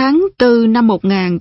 tháng 4 năm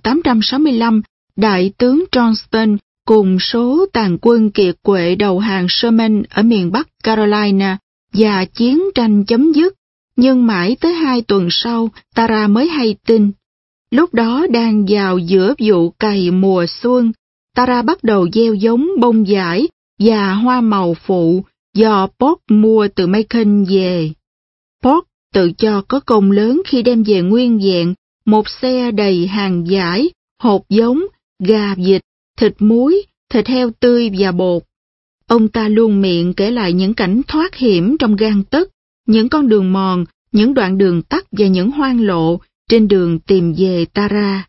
1865, đại tướng Johnston cùng số tàn quân kiệt quệ đầu hàng Sherman ở miền Bắc Carolina và chiến tranh chấm dứt, nhưng mãi tới 2 tuần sau, Tara mới hay tin. Lúc đó đang vào giữa vụ cày mùa xuân, Tara bắt đầu gieo giống bông vải và hoa màu phụ do Polk mua từ Macon về. Polk tự cho có công lớn khi đem về nguyên vẹn một xe đầy hàng vải, hột giống, gà vịt, thịt muối, thịt heo tươi và bột. Ông ta luôn miệng kể lại những cảnh thoát hiểm trong gang tấc, những con đường mòn, những đoạn đường tắt và những hoang lộ trên đường tìm về Tara.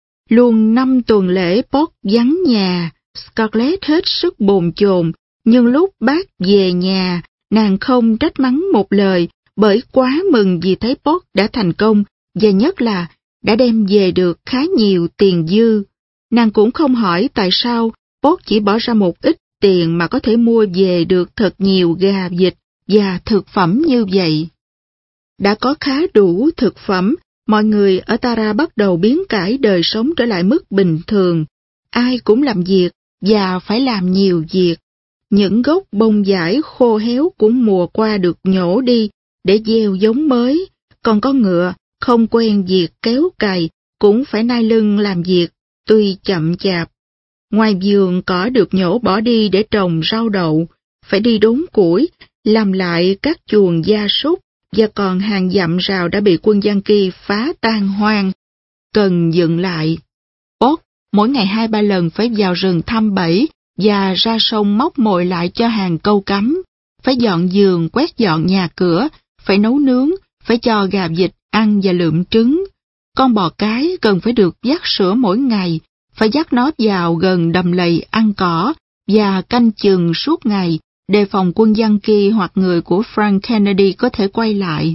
Luôn 5 tuần lễ Polk vắng nhà, Scarlett hết sức bồn chồn, nhưng lúc bác về nhà, nàng không trách mắng một lời bởi quá mừng vì thấy Polk đã thành công và nhất là đã đem về được khá nhiều tiền dư. Nàng cũng không hỏi tại sao Polk chỉ bỏ ra một ít tiền mà có thể mua về được thật nhiều gà vịt và thực phẩm như vậy. Đã có khá đủ thực phẩm, mọi người ở Tara bắt đầu biến cải đời sống trở lại mức bình thường. Ai cũng làm việc và phải làm nhiều việc. Những gốc bông vải khô héo của mùa qua được nhổ đi để gieo giống mới, còn con ngựa không quen việc kéo cày cũng phải nai lưng làm việc, tuy chậm chạp. Ngoài vườn cỏ được nhổ bỏ đi để trồng rau đậu, phải đi đốn củi, làm lại các chuồng gia súc, và còn hàng dặm rào đã bị quân Yankee phá tan hoang, cần dựng lại. Polk mỗi ngày 2-3 lần phải vào rừng thăm bẫy và ra sông móc mồi lại cho hàng câu cắm, phải dọn giường, quét dọn nhà cửa, phải nấu nướng, phải cho gà vịt ăn và lượm trứng. Con bò cái cần phải được vắt sữa mỗi ngày, phải dắt nó vào gần đầm lầy ăn cỏ và canh chừng suốt ngày, đề phòng quân Yankee hoặc người của Frank Kennedy có thể quay lại.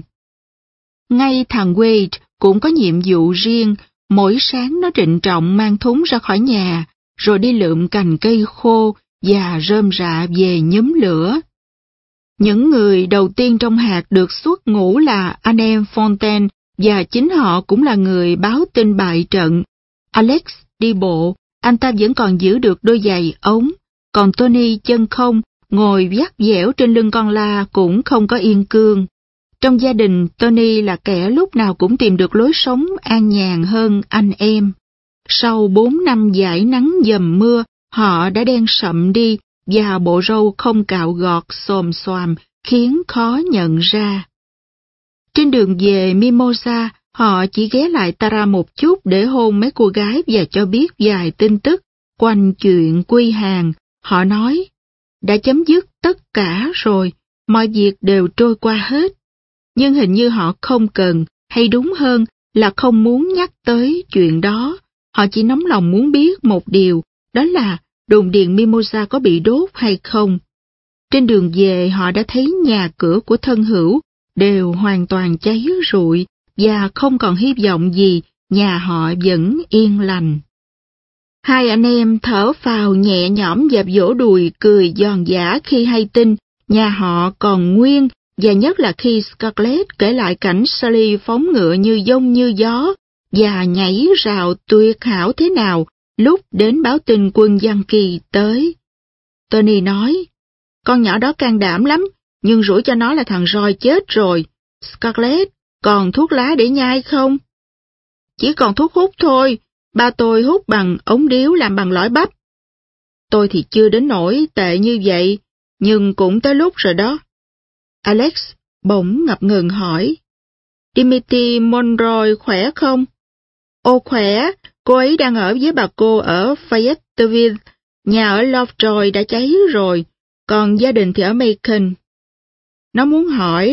Ngay thằng Wade cũng có nhiệm vụ riêng, mỗi sáng nó trịnh trọng mang thúng ra khỏi nhà, rồi đi lượm cành cây khô và rơm rạ về nhúm lửa. Những người đầu tiên trong hạt được xuất ngũ là anh em Fontaine, và chính họ cũng là người báo tin bại trận. Alex đi bộ, anh ta vẫn còn giữ được đôi giày ống, còn Tony chân không, ngồi vắt dẻo trên lưng con la cũng không có yên cương. Trong gia đình, Tony là kẻ lúc nào cũng tìm được lối sống an nhàn hơn anh em. Sau 4 năm dãi nắng dầm mưa, họ đã đen sậm đi và bộ râu không cạo gọt xồm xoàm khiến khó nhận ra. Trên đường về Mimosa, họ chỉ ghé lại Tara một chút để hôn mấy cô gái và cho biết vài tin tức quanh chuyện quy hàng. Họ nói, đã chấm dứt tất cả rồi, mọi việc đều trôi qua hết. Nhưng hình như họ không cần, hay đúng hơn là không muốn nhắc tới chuyện đó. Họ chỉ nóng lòng muốn biết một điều, đó là đồn điền Mimosa có bị đốt hay không. Trên đường về họ đã thấy nhà cửa của thân hữu đều hoàn toàn cháy rụi và không còn hy vọng gì, nhà họ vẫn yên lành. Hai anh em thở phào nhẹ nhõm và vỗ đùi cười giòn giã khi hay tin nhà họ còn nguyên, và nhất là khi Scarlett kể lại cảnh Sally phóng ngựa như dông như gió và nhảy rào tuyệt hảo thế nào lúc đến báo tin quân Yankee tới. Tony nói, con nhỏ đó can đảm lắm, nhưng rủi cho nó là thằng roi chết rồi. Scarlett, còn thuốc lá để nhai không? Chỉ còn thuốc hút thôi, ba tôi hút bằng ống điếu làm bằng lõi bắp. Tôi thì chưa đến nỗi tệ như vậy, nhưng cũng tới lúc rồi đó. Alex bỗng ngập ngừng hỏi, Dimitri Monroe khỏe không? Ô khỏe, cô ấy đang ở với bà cô ở Fayetteville, nhà ở Lovejoy đã cháy rồi, còn gia đình thì ở Macon. Nó muốn hỏi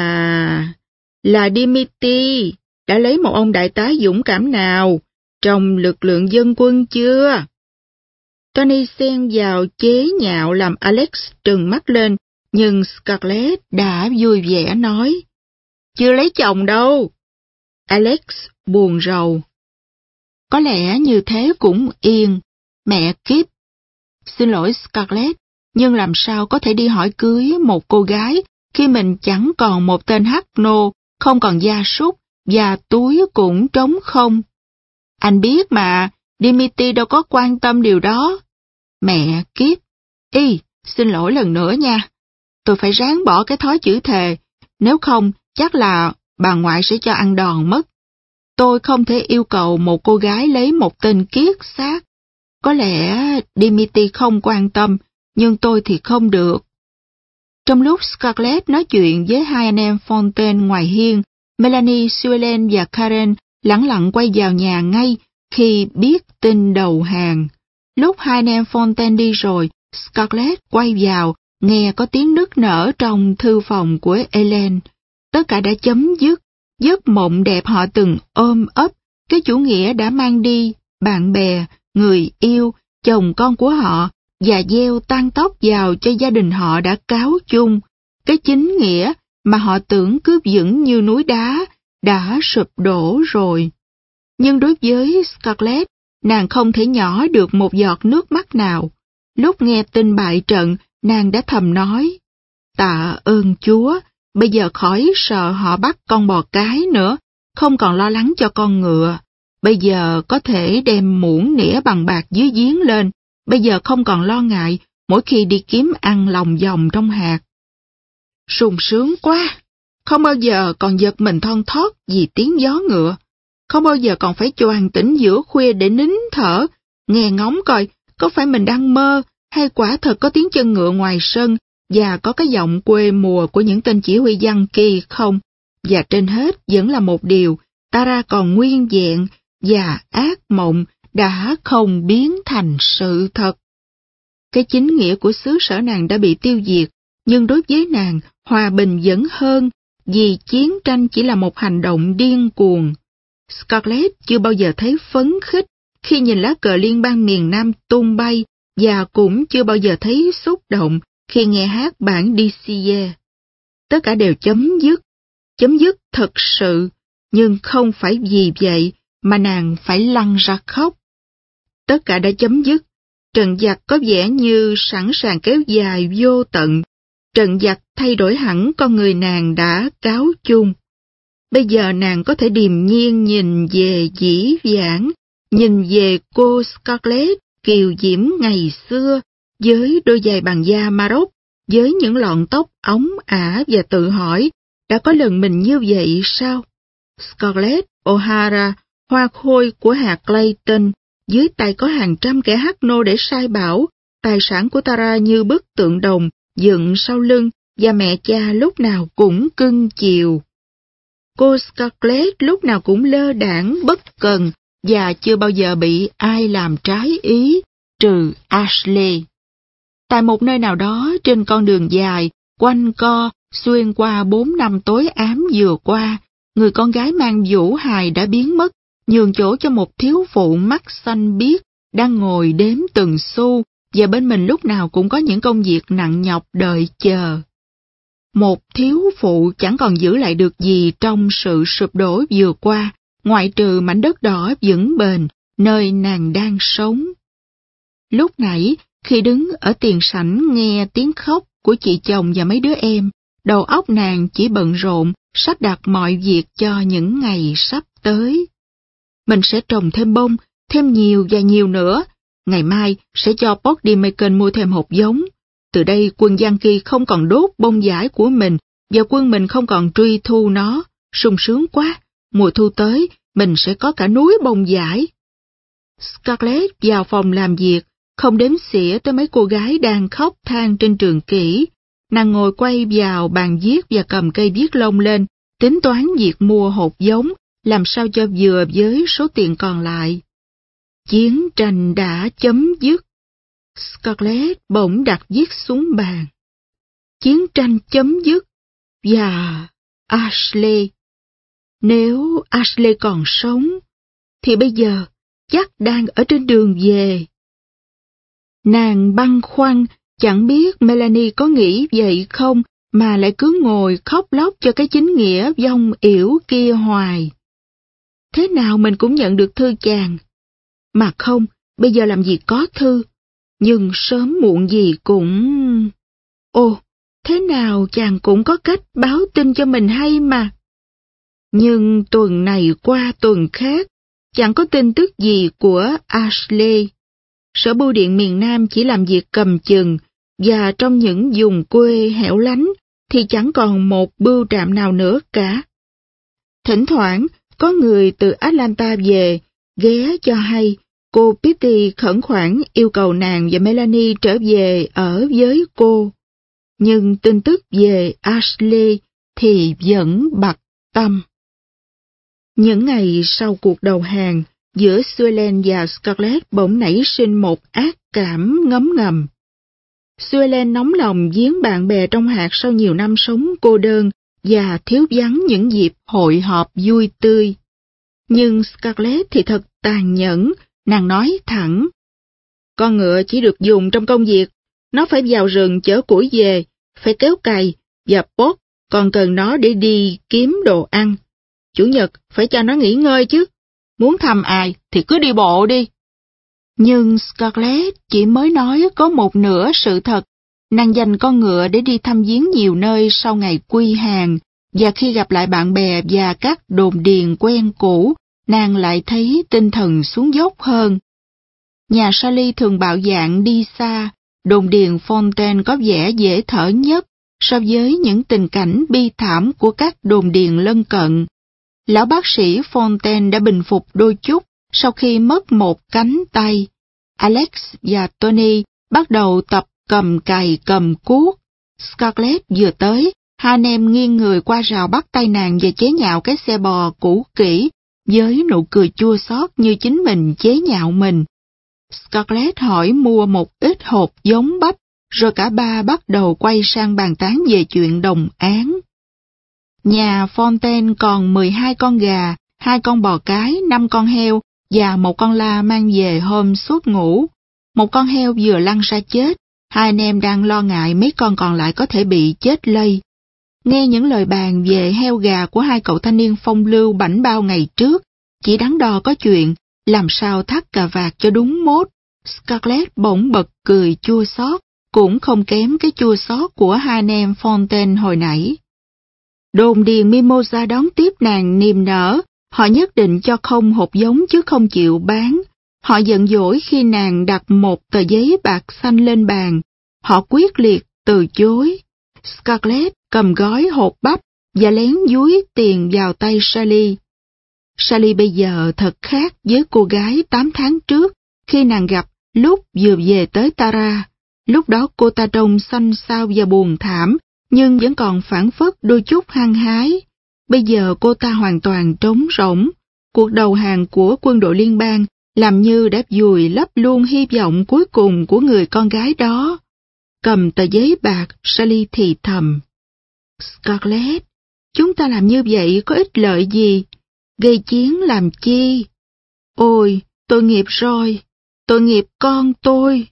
là Dimitri đã lấy một ông đại tá dũng cảm nào trong lực lượng dân quân chưa? Tony xen vào chế nhạo làm Alex trừng mắt lên, nhưng Scarlett đã vui vẻ nói, chưa lấy chồng đâu. Alex buồn rầu. Có lẽ như thế cũng yên, mẹ kiếp. Xin lỗi Scarlett, nhưng làm sao có thể đi hỏi cưới một cô gái khi mình chẳng còn một tên hắc nô, không còn gia súc, và túi cũng trống không. Anh biết mà, Dimitri đâu có quan tâm điều đó. Mẹ kiếp. Xin lỗi lần nữa nha. Tôi phải ráng bỏ cái thói chữ thề, nếu không chắc là bà ngoại sẽ cho ăn đòn mất. Tôi không thể yêu cầu một cô gái lấy một tên kiết xác. Có lẽ Dimitri không quan tâm, nhưng tôi thì không được. Trong lúc Scarlett nói chuyện với hai anh em Fontaine ngoài hiên, Melanie, Suelen và Karen lẳng lặng quay vào nhà ngay khi biết tin đầu hàng. Lúc hai anh em Fontaine đi rồi, Scarlett quay vào, nghe có tiếng nức nở trong thư phòng của Ellen. Tất cả đã chấm dứt, giấc mộng đẹp họ từng ôm ấp, cái chủ nghĩa đã mang đi bạn bè, người yêu, chồng con của họ, và gieo tang tóc vào cho gia đình họ đã cáo chung. Cái chính nghĩa mà họ tưởng cứ vững như núi đá đã sụp đổ rồi. Nhưng đối với Scarlett, nàng không thể nhỏ được một giọt nước mắt nào. Lúc nghe tin bại trận, nàng đã thầm nói, tạ ơn Chúa, bây giờ khỏi sợ họ bắt con bò cái nữa, không còn lo lắng cho con ngựa. Bây giờ có thể đem muỗng nĩa bằng bạc dưới giếng lên, bây giờ không còn lo ngại mỗi khi đi kiếm ăn lòng vòng trong hạt. Sung sướng quá, không bao giờ còn giật mình thon thót vì tiếng gió ngựa, không bao giờ còn phải choàng tỉnh giữa khuya để nín thở, nghe ngóng coi có phải mình đang mơ hay quả thật có tiếng chân ngựa ngoài sân và có cái giọng quê mùa của những tên chỉ huy giăng kỳ không. Và trên hết vẫn là một điều, Tara còn nguyên vẹn và ác mộng đã không biến thành sự thật. Cái chính nghĩa của xứ sở nàng đã bị tiêu diệt, nhưng đối với nàng, hòa bình vẫn hơn, vì chiến tranh chỉ là một hành động điên cuồng. Scarlett chưa bao giờ thấy phấn khích khi nhìn lá cờ liên bang miền Nam tung bay, và cũng chưa bao giờ thấy xúc động khi nghe hát bản Dixie. Tất cả đều chấm dứt thật sự, nhưng không phải vì vậy mà nàng phải lăn ra khóc. Tất cả đã chấm dứt, trận giặc có vẻ như sẵn sàng kéo dài vô tận, trận giặc thay đổi hẳn con người nàng đã cáo chung. Bây giờ nàng có thể điềm nhiên nhìn về dĩ vãng, nhìn về cô Scarlett kiều diễm ngày xưa, với đôi giày bằng da Maroc, với những lọn tóc óng ả và tự hỏi, đã có lần mình như vậy sao? Scarlett O'Hara, hoa khôi của hạt Clayton, dưới tay có hàng trăm kẻ hắc nô để sai bảo, tài sản của Tara như bức tượng đồng, dựng sau lưng, và mẹ cha lúc nào cũng cưng chiều. Cô Scarlett lúc nào cũng lơ đãng bất cần, và chưa bao giờ bị ai làm trái ý, trừ Ashley. Tại một nơi nào đó trên con đường dài, quanh co, xuyên qua 4 năm tối ám vừa qua, người con gái mang vũ hài đã biến mất, nhường chỗ cho một thiếu phụ mắt xanh biếc, đang ngồi đếm từng xu, và bên mình lúc nào cũng có những công việc nặng nhọc đợi chờ. Một thiếu phụ chẳng còn giữ lại được gì trong sự sụp đổ vừa qua, ngoại trừ mảnh đất đỏ vững bền, nơi nàng đang sống. Lúc nãy, khi đứng ở tiền sảnh nghe tiếng khóc của chị chồng và mấy đứa em, đầu óc nàng chỉ bận rộn, sắp đặt mọi việc cho những ngày sắp tới. Mình sẽ trồng thêm bông, thêm nhiều và nhiều nữa. Ngày mai sẽ cho Porty Macon mua thêm hột giống. Từ đây quân Yankee không còn đốt bông vải của mình, và quân mình không còn truy thu nó. Sung sướng quá, mùa thu tới, mình sẽ có cả núi bông vải. Scarlett vào phòng làm việc, không đếm xỉa tới mấy cô gái đang khóc than trên trường kỷ. Nàng ngồi quay vào bàn viết và cầm cây viết lông lên, tính toán việc mua hột giống, làm sao cho vừa với số tiền còn lại. Chiến tranh đã chấm dứt. Scarlett bỗng đặt viết xuống bàn. Chiến tranh chấm dứt. Và Ashley. Nếu Ashley còn sống, thì bây giờ chắc đang ở trên đường về. Nàng băn khoăn, chẳng biết Melanie có nghĩ vậy không, mà lại cứ ngồi khóc lóc cho cái chính nghĩa vong yểu kia hoài. Thế nào mình cũng nhận được thư chàng. Mà không, bây giờ làm gì có thư. Nhưng sớm muộn gì cũng... Ồ, thế nào chàng cũng có cách báo tin cho mình hay mà. Nhưng tuần này qua tuần khác, chẳng có tin tức gì của Ashley. Sở bưu điện miền Nam chỉ làm việc cầm chừng, và trong những vùng quê hẻo lánh thì chẳng còn một bưu trạm nào nữa cả. Thỉnh thoảng, có người từ Atlanta về, ghé cho hay, cô Pitty khẩn khoản yêu cầu nàng và Melanie trở về ở với cô. Nhưng tin tức về Ashley thì vẫn bặt tâm. Những ngày sau cuộc đầu hàng, giữa Suellen và Scarlett bỗng nảy sinh một ác cảm ngấm ngầm. Suellen nóng lòng viếng bạn bè trong hạt sau nhiều năm sống cô đơn và thiếu vắng những dịp hội họp vui tươi. Nhưng Scarlett thì thật tàn nhẫn, nàng nói thẳng. Con ngựa chỉ được dùng trong công việc, nó phải vào rừng chở củi về, phải kéo cày, và Bob còn cần nó để đi kiếm đồ ăn. Chủ nhật phải cho nó nghỉ ngơi chứ, muốn thăm ai thì cứ đi bộ đi. Nhưng Scarlett chỉ mới nói có một nửa sự thật. Nàng dành con ngựa để đi thăm viếng nhiều nơi sau ngày quy hàng, và khi gặp lại bạn bè và các đồn điền quen cũ, nàng lại thấy tinh thần xuống dốc hơn. Nhà Sally thường bạo dạn đi xa, đồn điền Fontaine có vẻ dễ thở nhất so với những tình cảnh bi thảm của các đồn điền lân cận. Lão bác sĩ Fontaine đã bình phục đôi chút sau khi mất một cánh tay. Alex và Tony bắt đầu tập cầm cày cầm cuốc. Scarlett vừa tới, hai anh em nghiêng người qua rào bắt tay nàng và chế nhạo cái xe bò cũ kỹ, với nụ cười chua xót như chính mình chế nhạo mình. Scarlett hỏi mua một ít hộp giống bắp, rồi cả ba bắt đầu quay sang bàn tán về chuyện đồng án. Nhà Fontaine còn 12 con gà, 2 con bò cái, 5 con heo và một con la mang về hôm suốt ngủ. Một con heo vừa lăn ra chết, hai anh em đang lo ngại mấy con còn lại có thể bị chết lây. Nghe những lời bàn về heo gà của hai cậu thanh niên phong lưu bảnh bao ngày trước, chỉ đắn đo có chuyện làm sao thắt cà vạt cho đúng mốt. Scarlett bỗng bật cười chua xót, cũng không kém cái chua xót của hai anh em Fontaine hồi nãy. Đồn điền Mimosa đón tiếp nàng niềm nở, họ nhất định cho không hộp giống chứ không chịu bán. Họ giận dỗi khi nàng đặt một tờ giấy bạc xanh lên bàn. Họ quyết liệt từ chối. Scarlett cầm gói hộp bắp và lén dúi tiền vào tay Sally. Sally bây giờ thật khác với cô gái 8 tháng trước khi nàng gặp lúc vừa về tới Tara. Lúc đó cô ta trông xanh xao và buồn thảm, nhưng vẫn còn phảng phất đôi chút hăng hái. Bây giờ cô ta hoàn toàn trống rỗng. Cuộc đầu hàng của quân đội liên bang làm như đã vùi lấp luôn hy vọng cuối cùng của người con gái đó. Cầm tờ giấy bạc, Sally thì thầm. Scarlett, chúng ta làm như vậy có ích lợi gì? Gây chiến làm chi? Ôi, tội nghiệp rồi, tội nghiệp con tôi.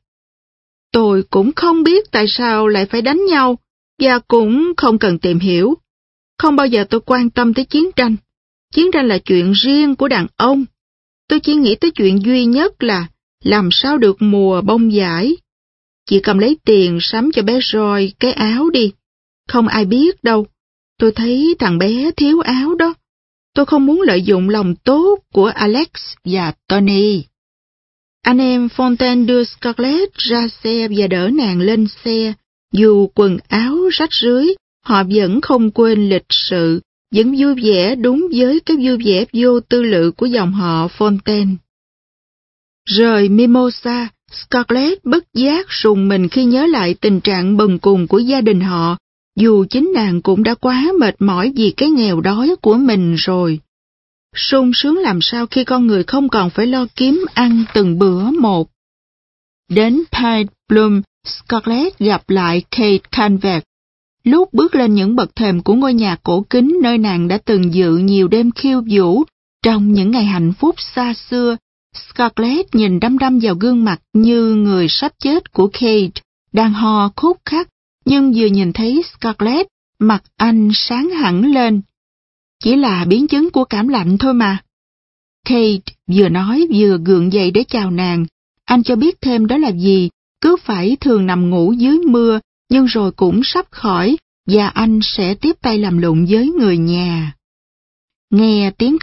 Tôi cũng không biết tại sao lại phải đánh nhau, và cũng không cần tìm hiểu. Không bao giờ tôi quan tâm tới chiến tranh. Chiến tranh là chuyện riêng của đàn ông. Tôi chỉ nghĩ tới chuyện duy nhất là làm sao được mùa bông vải. Chị cầm lấy tiền sắm cho bé Roy cái áo đi. Không ai biết đâu. Tôi thấy thằng bé thiếu áo đó. Tôi không muốn lợi dụng lòng tốt của Alex và Tony. Anh em Fontaine đưa Scarlett ra xe và đỡ nàng lên xe. Dù quần áo rách rưới, họ vẫn không quên lịch sự, vẫn vui vẻ đúng với cái vui vẻ vô tư lự của dòng họ Fontaine. Rời Mimosa, Scarlett bất giác rùng mình khi nhớ lại tình trạng bần cùng của gia đình họ, dù chính nàng cũng đã quá mệt mỏi vì cái nghèo đói của mình rồi. Sung sướng làm sao khi con người không còn phải lo kiếm ăn từng bữa một. Đến Pine Bloom, Scarlett gặp lại Kate Calvert. Lúc bước lên những bậc thềm của ngôi nhà cổ kính nơi nàng đã từng dự nhiều đêm khiêu vũ trong những ngày hạnh phúc xa xưa, Scarlett nhìn đăm đăm vào gương mặt như người sắp chết của Kate, đang ho khúc khắc, nhưng vừa nhìn thấy Scarlett, mặt anh sáng hẳn lên. Chỉ là biến chứng của cảm lạnh thôi mà. Kate vừa nói vừa gượng dậy để chào nàng. Anh cho biết thêm đó là gì, cứ phải thường nằm ngủ dưới mưa, nhưng rồi cũng sắp khỏi, và anh sẽ tiếp tay làm lụng với người nhà. Nghe tiếng khách,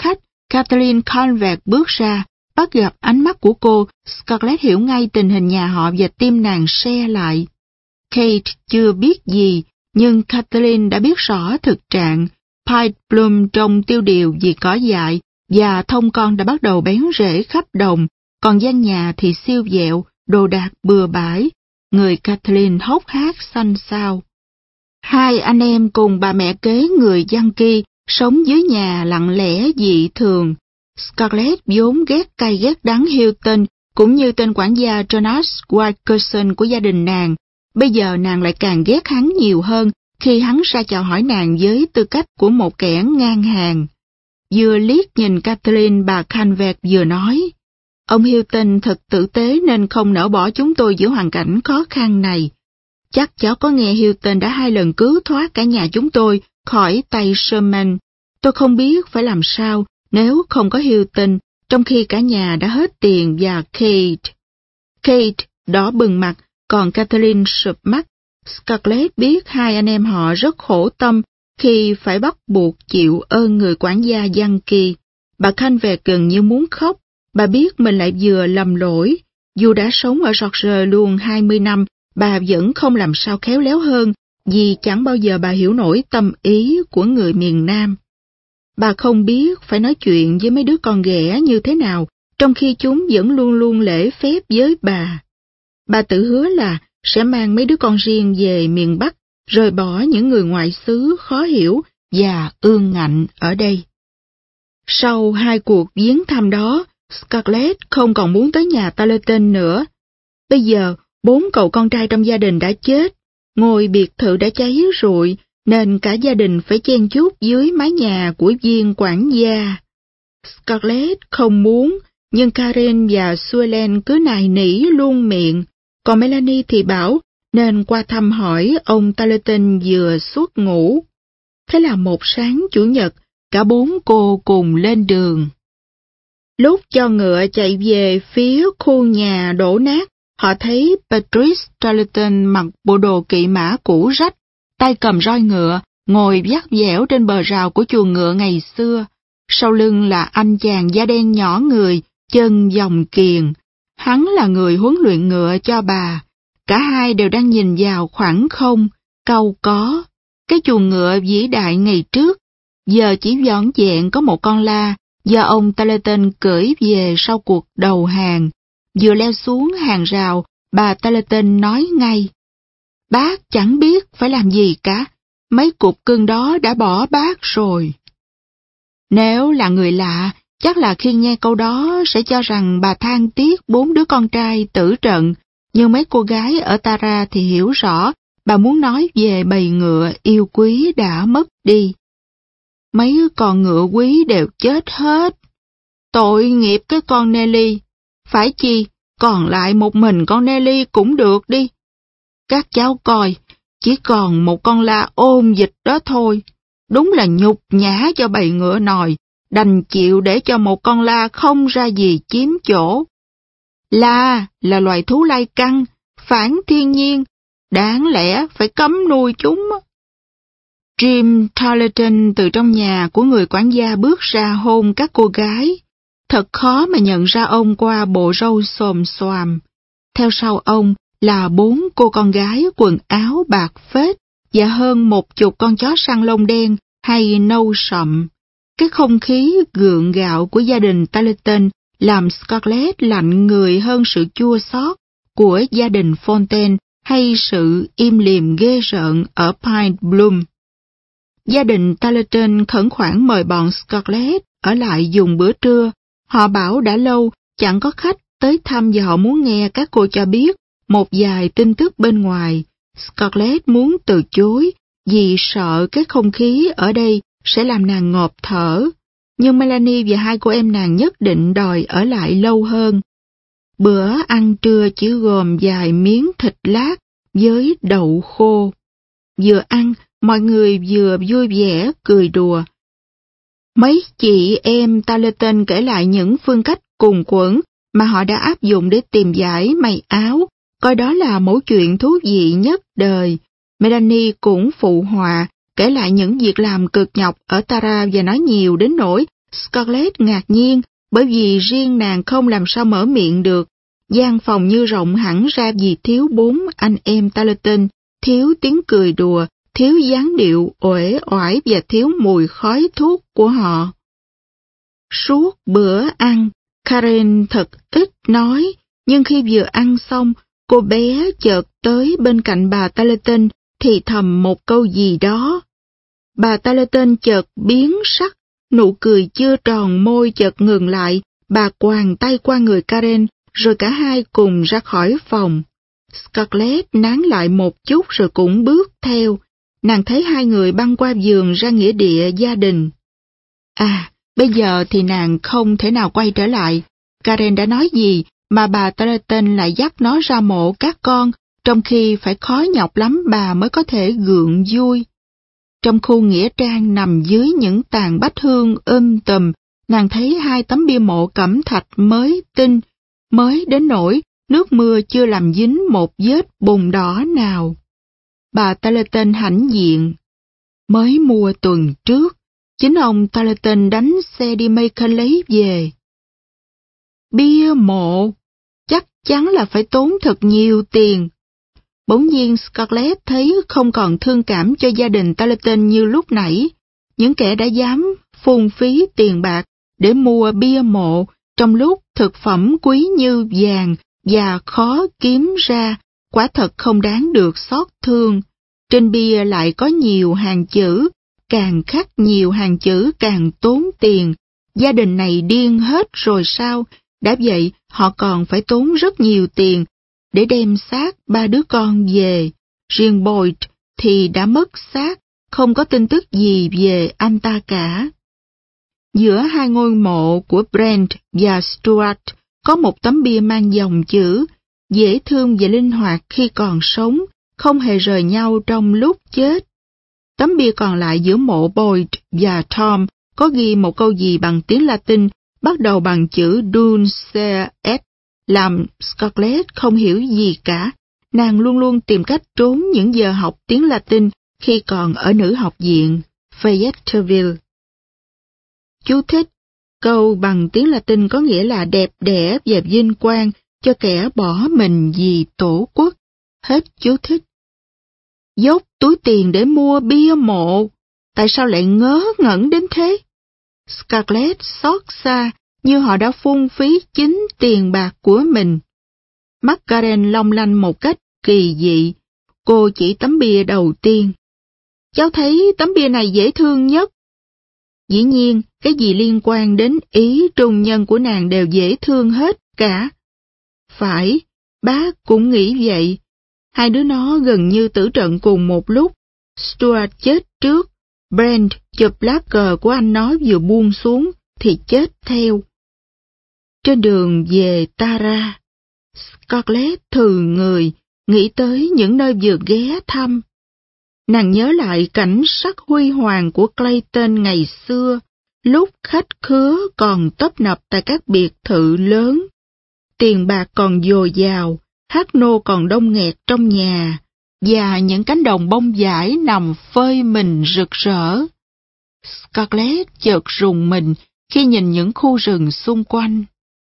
Kathleen Convert bước ra, bắt gặp ánh mắt của cô, Scarlett hiểu ngay tình hình nhà họ và tim nàng se lại. Kate chưa biết gì, nhưng Kathleen đã biết rõ thực trạng. Pine Bloom trông tiêu điều vì cỏ dại, và thông con đã bắt đầu bén rễ khắp đồng, còn gian nhà thì siêu vẹo, đồ đạc bừa bãi. Người Kathleen hốc hác xanh xao. Hai anh em cùng bà mẹ kế người Yankee sống dưới nhà lặng lẽ dị thường. Scarlett vốn ghét cay ghét đắng Hilton, cũng như tên quản gia Jonas Wilkerson của gia đình nàng. Bây giờ nàng lại càng ghét hắn nhiều hơn khi hắn ra chào hỏi nàng với tư cách của một kẻ ngang hàng. Vừa liếc nhìn Kathleen, bà Convert vừa nói, ông Hilton thật tử tế nên không nỡ bỏ chúng tôi giữa hoàn cảnh khó khăn này. Chắc cháu có nghe Hilton đã 2 lần cứu thoát cả nhà chúng tôi khỏi tay Sherman. Tôi không biết phải làm sao nếu không có Hilton, trong khi cả nhà đã hết tiền và Kate. Kate đỏ bừng mặt, còn Kathleen sụp mắt. Scarlett biết hai anh em họ rất khổ tâm khi phải bắt buộc chịu ơn người quản gia Yankee. Bà Convert gần như muốn khóc, bà biết mình lại vừa lầm lỗi. Dù đã sống ở Georgia luôn 20 năm, bà vẫn không làm sao khéo léo hơn, vì chẳng bao giờ bà hiểu nổi tâm ý của người miền Nam. Bà không biết phải nói chuyện với mấy đứa con ghẻ như thế nào, trong khi chúng vẫn luôn luôn lễ phép với bà. Bà tự hứa là sẽ mang mấy đứa con riêng về miền Bắc, rời bỏ những người ngoại xứ khó hiểu và ương ngạnh ở đây. Sau 2 cuộc viếng thăm đó, Scarlett không còn muốn tới nhà Tarleton nữa. Bây giờ, 4 cậu con trai trong gia đình đã chết, ngôi biệt thự đã cháy rụi, nên cả gia đình phải chen chúc dưới mái nhà của viên quản gia. Scarlett không muốn, nhưng Karen và Suelen cứ nài nỉ luôn miệng, còn Melanie thì bảo nên qua thăm hỏi ông Tarleton vừa xuất ngủ. Thế là một sáng Chủ nhật, cả 4 cô cùng lên đường. Lúc cho ngựa chạy về phía khu nhà đổ nát, họ thấy Patrice Tarleton mặc bộ đồ kỵ mã cũ rách, tay cầm roi ngựa, ngồi vắt vẻo trên bờ rào của chuồng ngựa ngày xưa. Sau lưng là anh chàng da đen nhỏ người, chân vòng kiềng. Hắn là người huấn luyện ngựa cho bà. Cả hai đều đang nhìn vào khoảng không, cau có. Cái chuồng ngựa vĩ đại ngày trước, giờ chỉ vỏn vẹn có một con la, do ông Tarleton cưỡi về sau cuộc đầu hàng. Vừa leo xuống hàng rào, bà Tarleton nói ngay, bác chẳng biết phải làm gì cả, mấy cục cưng đó đã bỏ bác rồi. Nếu là người lạ, chắc là khi nghe câu đó sẽ cho rằng bà than tiếc 4 đứa con trai tử trận, nhưng mấy cô gái ở Tara thì hiểu rõ bà muốn nói về bầy ngựa yêu quý đã mất đi. Mấy con ngựa quý đều chết hết. Tội nghiệp cái con Nelly. Phải chi, còn lại một mình con Nelly cũng được đi. Các cháu coi, chỉ còn một con la ôn dịch đó thôi. Đúng là nhục nhã cho bầy ngựa nòi, đành chịu để cho một con la không ra gì chiếm chỗ. La là loài thú lai căng, phản thiên nhiên, đáng lẽ phải cấm nuôi chúng. Jim Tarleton từ trong nhà của người quản gia bước ra hôn các cô gái. Thật khó mà nhận ra ông qua bộ râu xồm xoàm. Theo sau ông là 4 cô con gái quần áo bạc phết và hơn 10 con chó săn lông đen hay nâu sậm. Cái không khí gượng gạo của gia đình Tarleton làm Scarlett lạnh người hơn sự chua xót của gia đình Fontaine hay sự im lìm ghê rợn ở Pine Bloom. Gia đình Tarleton khẩn khoản mời bọn Scarlett ở lại dùng bữa trưa. Họ bảo đã lâu chẳng có khách tới thăm và họ muốn nghe các cô cho biết một vài tin tức bên ngoài. Scarlett muốn từ chối vì sợ cái không khí ở đây sẽ làm nàng ngộp thở. Nhưng Melanie và 2 cô em nàng nhất định đòi ở lại lâu hơn. Bữa ăn trưa chỉ gồm vài miếng thịt lát với đậu khô. Vừa ăn, mọi người vừa vui vẻ cười đùa. Mấy chị em Tarleton kể lại những phương cách cùng quẩn mà họ đã áp dụng để tìm giải may áo, coi đó là mẩu chuyện thú vị nhất đời. Melanie cũng phụ họa, kể lại những việc làm cực nhọc ở Tara và nói nhiều đến nỗi Scarlett ngạc nhiên, bởi vì riêng nàng không làm sao mở miệng được. Gian phòng như rộng hẳn ra vì thiếu 4 anh em Tarleton, thiếu tiếng cười đùa, thiếu dáng điệu uể oải và thiếu mùi khói thuốc của họ. Suốt bữa ăn, Karen thật ít nói, nhưng khi vừa ăn xong, cô bé chợt tới bên cạnh bà Tarleton thì thầm một câu gì đó. Bà Tarleton chợt biến sắc, nụ cười chưa tròn môi chợt ngừng lại, bà quàng tay qua người Karen, rồi cả hai cùng ra khỏi phòng. Scarlett nán lại một chút rồi cũng bước theo. Nàng thấy hai người băng qua vườn ra nghĩa địa gia đình. Bây giờ thì nàng không thể nào quay trở lại. Karen đã nói gì mà bà Tarleton lại dắt nó ra mộ các con, trong khi phải khó nhọc lắm bà mới có thể gượng vui. Trong khu nghĩa trang nằm dưới những tàn bách hương tùm, nàng thấy 2 tấm bia mộ cẩm thạch mới tinh, mới đến nỗi nước mưa chưa làm dính một vết bùn đỏ nào. Bà Tarleton hãnh diện. Mới mua tuần trước, chính ông Tarleton đánh xe đi Macon lấy về. Bia mộ, chắc chắn là phải tốn thật nhiều tiền. Bỗng nhiên Scarlett thấy không còn thương cảm cho gia đình Tarleton như lúc nãy. Những kẻ đã dám phung phí tiền bạc để mua bia mộ trong lúc thực phẩm quý như vàng và khó kiếm ra, quả thật không đáng được xót thương. Trên bia lại có nhiều hàng chữ, càng khắc nhiều hàng chữ càng tốn tiền. Gia đình này điên hết rồi sao? Đã vậy, họ còn phải tốn rất nhiều tiền để đem xác 3 đứa con về. Riêng Boyd thì đã mất xác, không có tin tức gì về anh ta cả. Giữa 2 ngôi mộ của Brent và Stuart có một tấm bia mang dòng chữ dễ thương và linh hoạt khi còn sống, không hề rời nhau trong lúc chết. Tấm bia còn lại giữa mộ Boyd và Tom có ghi một câu gì bằng tiếng Latin, bắt đầu bằng chữ Dulce et, làm Scarlett không hiểu gì cả. Nàng luôn luôn tìm cách trốn những giờ học tiếng Latin khi còn ở nữ học viện Fayetteville. Chú thích: câu bằng tiếng Latin có nghĩa là đẹp đẽ và vinh quang cho kẻ bỏ mình vì tổ quốc. Hết chú thích. Dốc túi tiền để mua bia mộ, tại sao lại ngớ ngẩn đến thế? Scarlett xót xa như họ đã phung phí chính tiền bạc của mình. Mắt Karen long lanh một cách kỳ dị. Cô chỉ tấm bia đầu tiên. Cháu thấy tấm bia này dễ thương nhất. Dĩ nhiên, cái gì liên quan đến ý trung nhân của nàng đều dễ thương hết cả. Phải, bác cũng nghĩ vậy. 2 đứa nó gần như tử trận cùng một lúc. Stuart chết trước, Brent chụp lá cờ của anh nó vừa buông xuống thì chết theo. Trên đường về Tara, Scarlett thừ người, nghĩ tới những nơi vừa ghé thăm. Nàng nhớ lại cảnh sắc huy hoàng của Clayton ngày xưa, lúc khách khứa còn tấp nập tại các biệt thự lớn. Tiền bạc còn dồi dào, hát nô còn đông nghẹt trong nhà, và những cánh đồng bông vải nằm phơi mình rực rỡ. Scarlett chợt rùng mình khi nhìn những khu rừng xung quanh.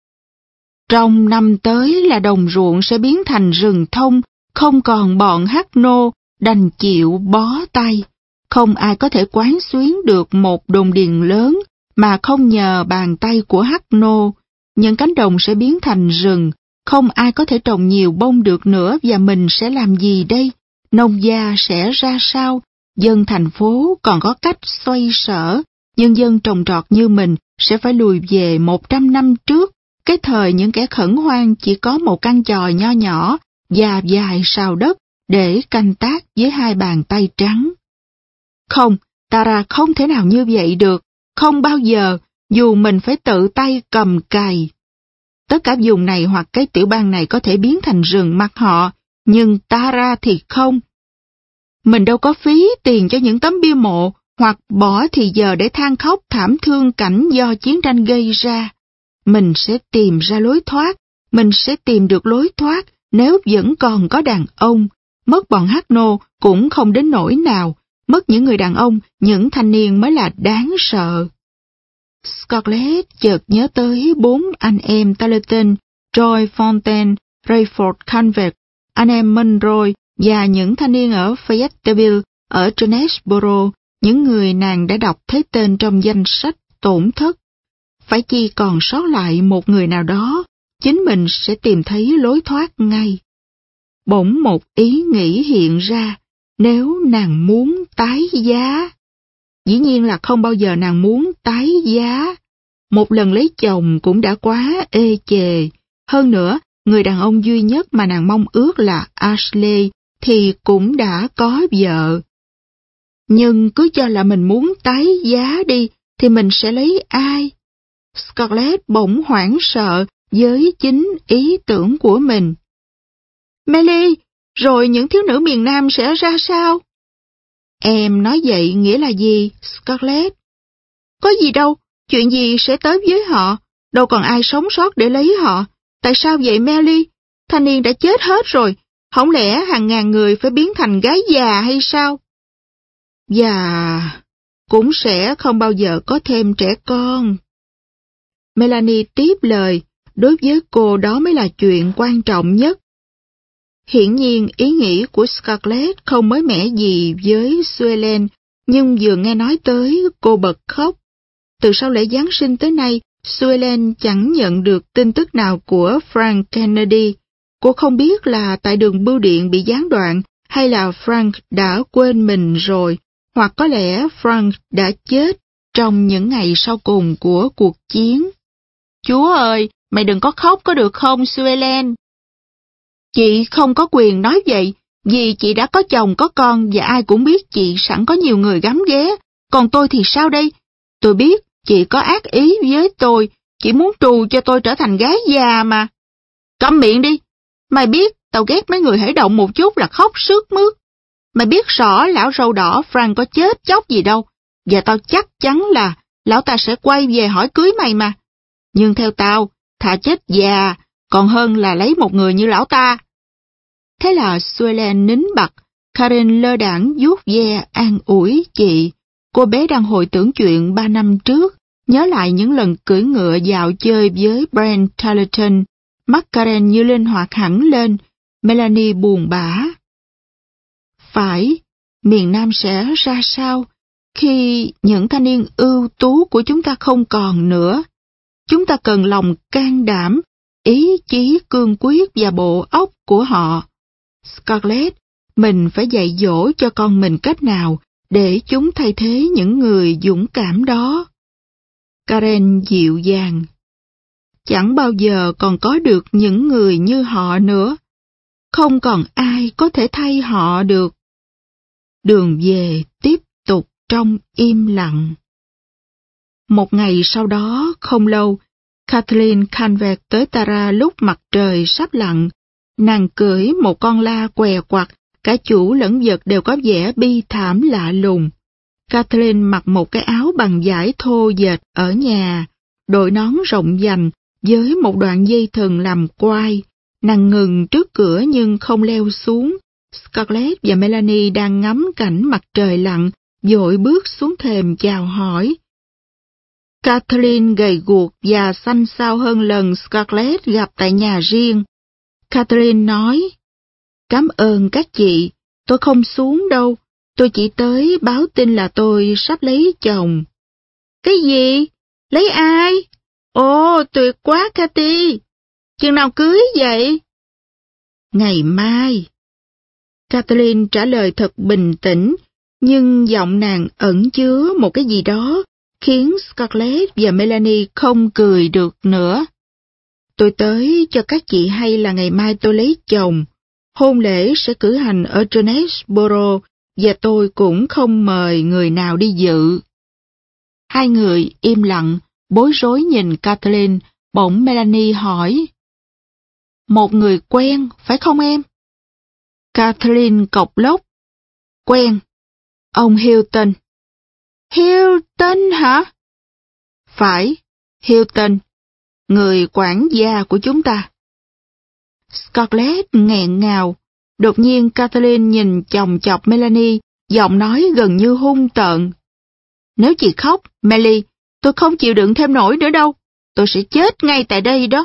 Trong năm tới là đồng ruộng sẽ biến thành rừng thông, không còn bọn hát nô đành chịu bó tay. Không ai có thể quán xuyến được một đồn điền lớn mà không nhờ bàn tay của hát nô. Những cánh đồng sẽ biến thành rừng, không ai có thể trồng nhiều bông được nữa và mình sẽ làm gì đây? Nông gia sẽ ra sao? Dân thành phố còn có cách xoay sở, nhưng dân trồng trọt như mình sẽ phải lùi về 100 năm trước, cái thời những kẻ khẩn hoang chỉ có một căn chòi nho nhỏ và vài sào đất để canh tác với 2 bàn tay trắng. Không, Tara không thể nào như vậy được, không bao giờ, dù mình phải tự tay cầm cày. Tất cả vùng này hoặc cái tiểu bang này có thể biến thành rừng mặt họ, nhưng Tara thì không. Mình đâu có phí tiền cho những tấm bia mộ, hoặc bỏ thì giờ để than khóc thảm thương cảnh do chiến tranh gây ra. Mình sẽ tìm ra lối thoát, mình sẽ tìm được lối thoát nếu vẫn còn có đàn ông. Mất bọn hát nô cũng không đến nỗi nào, mất những người đàn ông, những thanh niên mới là đáng sợ. Scarlett chợt nhớ tới 4 anh em Tarleton, Joy Fontaine, Rayford Convert, anh em Monroe và những thanh niên ở Fayetteville, ở Jonesboro, những người nàng đã đọc thấy tên trong danh sách tổn thất. Phải chi còn sót lại một người nào đó, chính mình sẽ tìm thấy lối thoát ngay. Bỗng một ý nghĩ hiện ra, nếu nàng muốn tái giá. Dĩ nhiên là không bao giờ nàng muốn tái giá. Một lần lấy chồng cũng đã quá ê chề. Hơn nữa, người đàn ông duy nhất mà nàng mong ước là Ashley thì cũng đã có vợ. Nhưng cứ cho là mình muốn tái giá đi, thì mình sẽ lấy ai? Scarlett bỗng hoảng sợ với chính ý tưởng của mình. Melly, rồi những thiếu nữ miền Nam sẽ ra sao? Em nói vậy nghĩa là gì, Scarlett? Có gì đâu, chuyện gì sẽ tới với họ, đâu còn ai sống sót để lấy họ. Tại sao vậy Melly? Thanh niên đã chết hết rồi, không lẽ hàng ngàn người phải biến thành gái già hay sao? Và cũng sẽ không bao giờ có thêm trẻ con. Melanie tiếp lời, đối với cô đó mới là chuyện quan trọng nhất. Hiển nhiên ý nghĩ của Scarlett không mới mẻ gì với Suelen, nhưng vừa nghe nói tới, cô bật khóc. Từ sau lễ Giáng sinh tới nay, Suelen chẳng nhận được tin tức nào của Frank Kennedy. Cô không biết là tại đường bưu điện bị gián đoạn, hay là Frank đã quên mình rồi, hoặc có lẽ Frank đã chết trong những ngày sau cùng của cuộc chiến. Chúa ơi, mày đừng có khóc có được không, Suelen? Chị không có quyền nói vậy, vì chị đã có chồng có con và ai cũng biết chị sẵn có nhiều người gắm ghé. Còn tôi thì sao đây? Tôi biết chị có ác ý với tôi, chị muốn trù cho tôi trở thành gái già mà. Câm miệng đi! Mày biết tao ghét mấy người hễ động một chút là khóc sướt mướt. Mày biết rõ lão râu đỏ Frank có chết chóc gì đâu, và tao chắc chắn là lão ta sẽ quay về hỏi cưới mày mà. Nhưng theo tao, thà chết già, còn hơn là lấy một người như lão ta. Thế là Suelen nín bặt, Karen lơ đãng vuốt ve an ủi chị. Cô bé đang hồi tưởng chuyện 3 năm trước, nhớ lại những lần cưỡi ngựa dạo chơi với Brent Tarleton. Mắt Karen như linh hoạt hẳn lên. Melanie buồn bã. Phải, miền Nam sẽ ra sao khi những thanh niên ưu tú của chúng ta không còn nữa? Chúng ta cần lòng can đảm, ý chí cương quyết và bộ óc của họ. Scarlett, mình phải dạy dỗ cho con mình cách nào để chúng thay thế những người dũng cảm đó. Karen dịu dàng. Chẳng bao giờ còn có được những người như họ nữa. Không còn ai có thể thay họ được. Đường về tiếp tục trong im lặng. Một ngày sau đó, không lâu, Kathleen Convert tới Tara lúc mặt trời sắp lặn. Nàng cưỡi một con la què quặt, cả chủ lẫn vật đều có vẻ bi thảm lạ lùng. Kathleen mặc một cái áo bằng vải thô dệt ở nhà, đội nón rộng vành với một đoạn dây thừng làm quai. Nàng ngừng trước cửa nhưng không leo xuống. Scarlett và Melanie đang ngắm cảnh mặt trời lặn, vội bước xuống thềm chào hỏi. Kathleen gầy guộc và xanh xao hơn lần Scarlett gặp tại nhà riêng. Kathleen nói, "Cảm ơn các chị, tôi không xuống đâu, tôi chỉ tới báo tin là tôi sắp lấy chồng." "Cái gì? Lấy ai? Ồ, tuyệt quá Cathy! Chừng nào cưới vậy?" "Ngày mai." Kathleen trả lời thật bình tĩnh, nhưng giọng nàng ẩn chứa một cái gì đó khiến Scarlett và Melanie không cười được nữa. "Tôi tới cho các chị hay là ngày mai tôi lấy chồng. Hôn lễ sẽ cử hành ở Jonesboro và tôi cũng không mời người nào đi dự." Hai người im lặng, bối rối nhìn Kathleen, bỗng Melanie hỏi, "Một người quen, phải không em?" Kathleen cộc lốc, "Quen, ông Hilton." "Hilton hả?" "Phải, Hilton, người quản gia của chúng ta." Scarlett nghẹn ngào. Đột nhiên Kathleen nhìn chòng chọc Melanie, giọng nói gần như hung tợn. "Nếu chị khóc, Melly, Tôi không chịu đựng thêm nổi nữa đâu. Tôi sẽ chết ngay tại đây đó.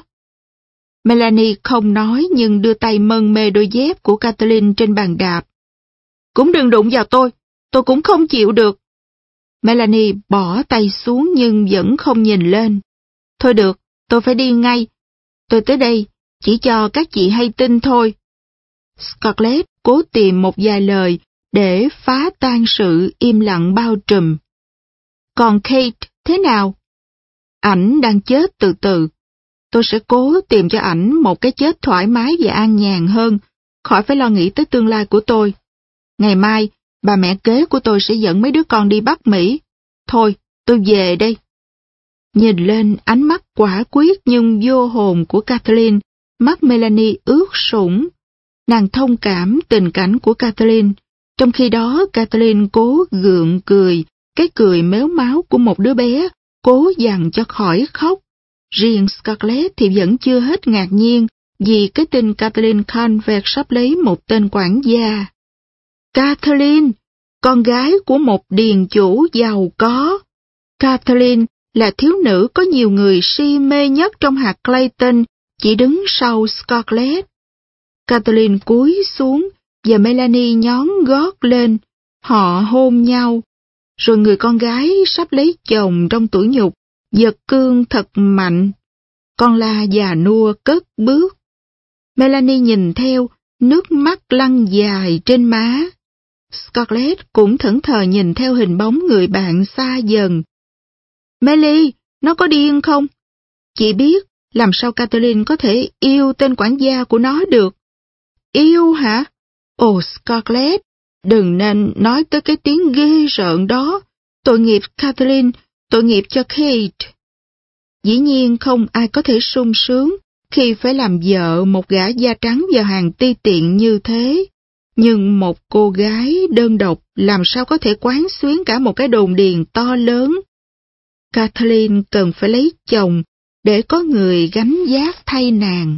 Melanie không nói nhưng đưa tay mân mê đôi dép của Kathleen trên bàn đạp. Cũng đừng đụng vào tôi cũng không chịu được. Melanie bỏ tay xuống nhưng vẫn không nhìn lên. Thôi được, tôi phải đi ngay. Tôi tới đây chỉ cho các chị hay tin thôi. Scarlett cố tìm một vài lời để phá tan sự im lặng bao trùm. Còn Kate thế nào? Ảnh đang chết từ từ. Tôi sẽ cố tìm cho ảnh một cái chết thoải mái và an nhàn hơn, khỏi phải lo nghĩ tới tương lai của tôi. Ngày mai, bà mẹ kế của tôi sẽ dẫn mấy đứa con đi Bắc Mỹ. Thôi, tôi về đây. Nhìn lên ánh mắt quả quyết nhưng vô hồn của Kathleen, mắt Melanie ướt sũng. Nàng thông cảm tình cảnh của Kathleen. Trong khi đó, Kathleen cố gượng cười, cái cười méo máu của một đứa bé, cố dằn cho khỏi khóc. Riêng Scarlett thì vẫn chưa hết ngạc nhiên vì cái tin Kathleen Convert sắp lấy một tên quản gia. Kathleen, con gái của một điền chủ giàu có. Kathleen là thiếu nữ có nhiều người si mê nhất trong hạt Clayton, chỉ đứng sau Scarlett. Kathleen cúi xuống và Melanie nhón gót lên. Họ hôn nhau. Rồi người con gái sắp lấy chồng trong tuổi nhục, giật cương thật mạnh. Con la già nua cất bước. Melanie nhìn theo, nước mắt lăn dài trên má. Scarlett cũng thẫn thờ nhìn theo hình bóng người bạn xa dần. Melly, nó có điên không? Chị biết, làm sao Kathleen có thể yêu tên quản gia của nó được? Yêu hả? Ồ Scarlett, đừng nên nói tới cái tiếng ghê rợn đó. Tội nghiệp Kathleen, tội nghiệp cho Kate. Dĩ nhiên không ai có thể sung sướng khi phải làm vợ một gã da trắng vào hàng ti tiện như thế. Nhưng một cô gái đơn độc làm sao có thể quán xuyến cả một cái đồn điền to lớn. Kathleen cần phải lấy chồng để có người gánh vác thay nàng.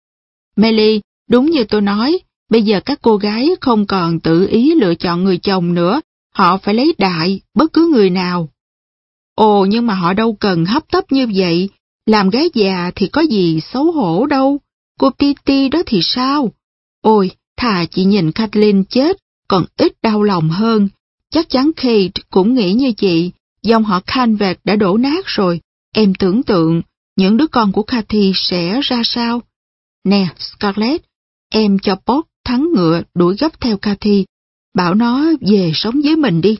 Melly, đúng như tôi nói, bây giờ các cô gái không còn tự ý lựa chọn người chồng nữa, họ phải lấy đại bất cứ người nào. Ồ, nhưng mà họ đâu cần hấp tấp như vậy, làm gái già thì có gì xấu hổ đâu, cô Titi đó thì sao? Ôi, thà chị nhìn Kathleen chết, còn ít đau lòng hơn. Chắc chắn Kate cũng nghĩ như chị, dòng họ Convert đã đổ nát rồi. Em tưởng tượng, những đứa con của Cathy sẽ ra sao? Nè, Scarlett, em cho Bob thắng ngựa đuổi gấp theo Cathy, bảo nó về sống với mình đi.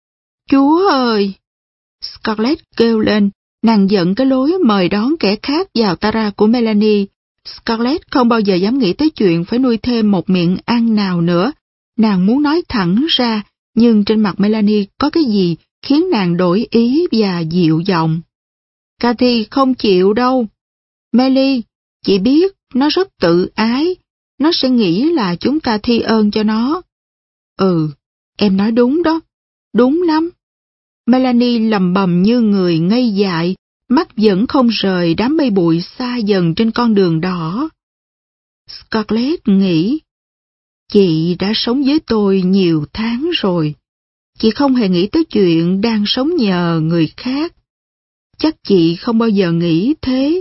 Chúa ơi! Scarlett kêu lên, nàng giận cái lối mời đón kẻ khác vào Tara của Melanie. Scarlett không bao giờ dám nghĩ tới chuyện phải nuôi thêm một miệng ăn nào nữa. Nàng muốn nói thẳng ra, nhưng trên mặt Melanie có cái gì khiến nàng đổi ý và dịu giọng. Cathy không chịu đâu. Melly, chị biết nó rất tự ái, nó sẽ nghĩ là chúng ta thi ơn cho nó. Ừ, em nói đúng đó, đúng lắm. Melanie lầm bầm như người ngây dại, mắt vẫn không rời đám mây bụi xa dần trên con đường đỏ. Scarlett nghĩ, chị đã sống với tôi nhiều tháng rồi. Chị không hề nghĩ tới chuyện đang sống nhờ người khác. Chắc chị không bao giờ nghĩ thế.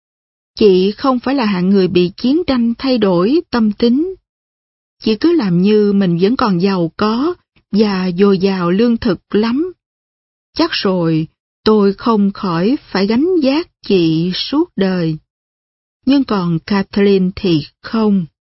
Chị không phải là hạng người bị chiến tranh thay đổi tâm tính. Chị cứ làm như mình vẫn còn giàu có và dồi dào lương thực lắm. Chắc rồi tôi không khỏi phải gánh vác chị suốt đời. Nhưng còn Kathleen thì không.